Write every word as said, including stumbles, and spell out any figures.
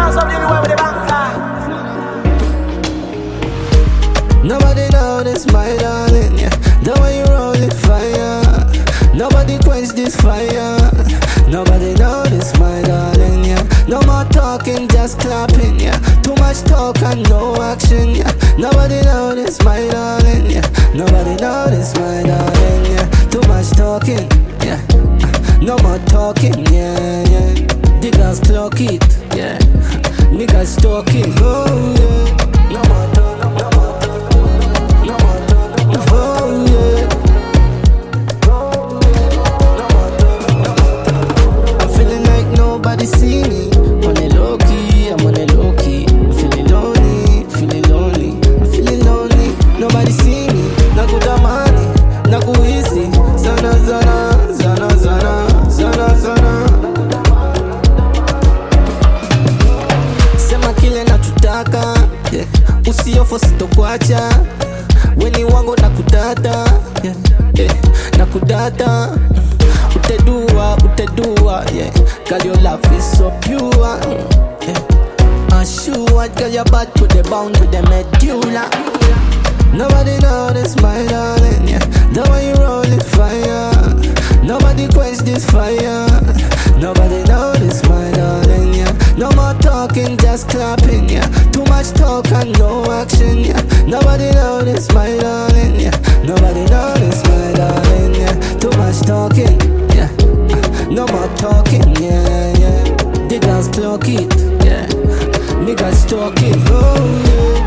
Nobody know this, my darling, yeah. The way you roll it, fire. Nobody quench this fire. Nobody know this, my darling, yeah. No more talking, just clapping, yeah. Too much talk and no action, yeah. Nobody know this, my darling, yeah. Nobody know this, my darling, yeah. Too much talking, yeah. No more talking, yeah, yeah. The girls clock it, yeah. Niggas talking, oh yeah. No more talking, no more talking, no more talking, oh yeah. I'm feeling like nobody see me. On a low key, I'm on a low key. I'm feeling lonely, feeling lonely. I'm feeling lonely, nobody see me. Naku damani, naku easy. Zana zana, zana zana, zana zana. Sema kile nachotaka, yeah. Usiofo sitokuacha. Weni wangu nakudata, yeah. Yeah. Nakudata. Utedua, utedua, yeah. Girl, your love is so pure, yeah. Assured, girl, your bad to the bone with the medulla. Nobody know this, my darling, yeah. The way you roll it, fire. Nobody quench this fire. Nobody know this, my darling, yeah. No more talking, just clapping, yeah. Too much talk and no action, yeah. Nobody know this, my darling, yeah. Nobody know this, my darling, yeah. Too much talking, yeah. No more talking, yeah, yeah. The girls clock it, yeah. Niggas talking, oh yeah.